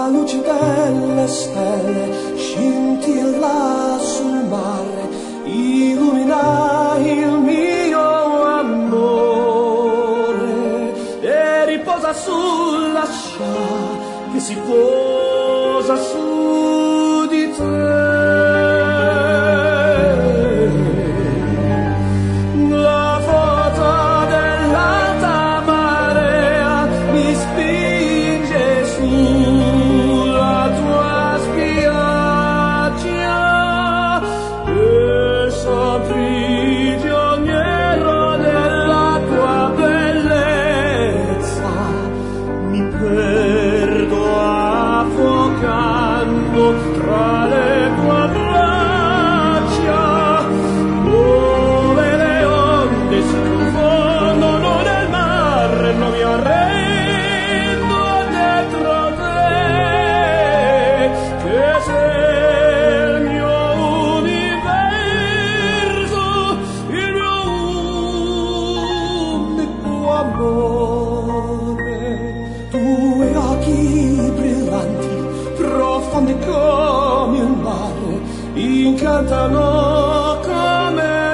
luce delle stelle scintilla sul mare, illumina il mio amore e riposa sulla scia che si posa su di te. La foto dell'alta marea mi spinge sulla tua spiaggia e son prigioniero della tua bellezza, mi perdo affogando tra le tue braccia, dove le onde si confondono nel mare, non mi arrendo dietro te, che sei il mio universo, il mio unico amore. Tue occhi brillanti, profondi come il mare, incantano come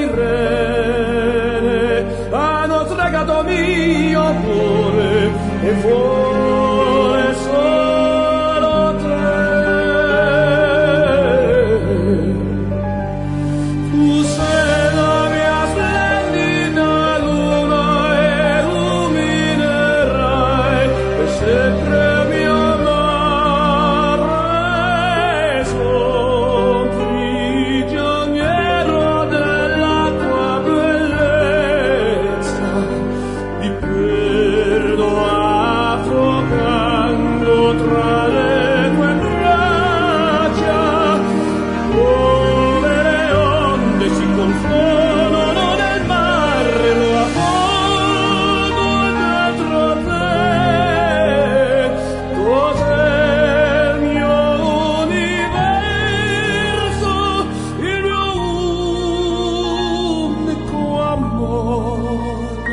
sirene, hanno stregato mio cuore e vuole solo te. Tu sei la mia splendida luna e illuminerai per sempre mio amore. Son prigioniero della tua bellezza, mi perdo affogando tra le tue braccia, dove le onde si confondono nel mare, lo affogo dentro te. Cos'è il mio universo, il mio unico amore.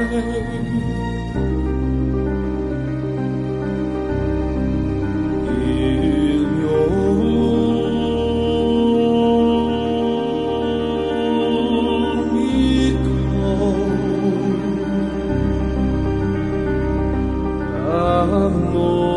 Il mio unico amore.